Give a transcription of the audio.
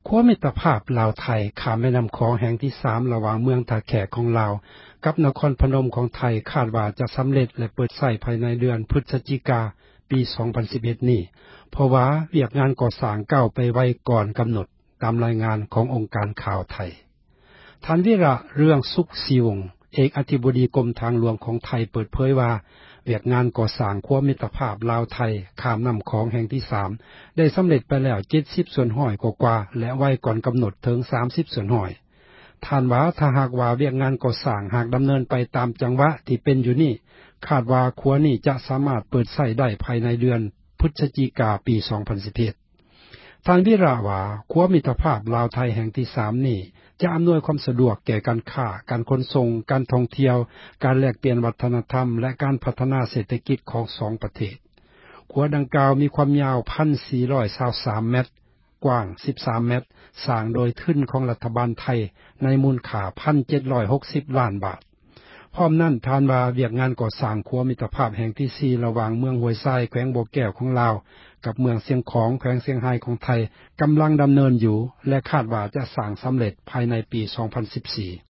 ขั้วมิตรภาพลาวไทยข้ามแม่น้ำคองแห่งที่3ระหว่างเมืองท่าแขกของลาวกับนครพนมของไทยคาดว่าจะสำเร็จและเปิดใช้ภายในเดือนพฤศจิกาปี 2011 นี้เพราะว่าเวียกงานก่อสร้างก้าวไปไวก่อนกำหนดตามรายงานขององค์การข่าวไทยท่านวิระเรื่องสุขศรีวงศ์เอกอธิบดีกรมทางหลวงของไทยเปิดเผยว่าเวียกงานก่อสร้างขั้วมิตรภาพลาวไทยข้ามน้ำคองแห่งที่3ได้สำเร็จไปแล้ว70ส่วนห้อยกว่าและไวก่อนกำหนดถึง30ส่วนห้อยท่านว่าถ้าหากว่าเวียกงานก่อสร้างหากดำเนินไปตามจังหวะที่เป็นอยู่นี่คาดว่าขั้วนี้จะสามารถเปิดใช้ได้ภายในเดือนพฤศจิกายนปี 2011ท่านวิระว่าขั้วมิตรภาพลาวไทยแห่งที่3นี้จะอำนวยความสะดวกแก่การค้าการขนส่งการท่องเที่ยวการแลกเปลี่ยนวัฒนธรรมและการพัฒนาเศรษฐกิจของ2ประเทศขั้วดังกล่าวมีความยาว 1,423 เมตรกว้าง13เมตรสร้างโดยทุนของรัฐบาลไทยในมูลค่า 1,760 ล้านบาทพร้อมนั้นทานว่าเวียกงานก่อสร้างขั้วมิตรภาพแห่งที่4ระหว่างเมืองห้วยทรายแขวงบ่อแก้วของลาวกับเมืองเสียงของแขวงเสียงไฮ้ของไทยกำลังดำเนินอยู่และคาดว่าจะสร้างสำเร็จภายในปี 2014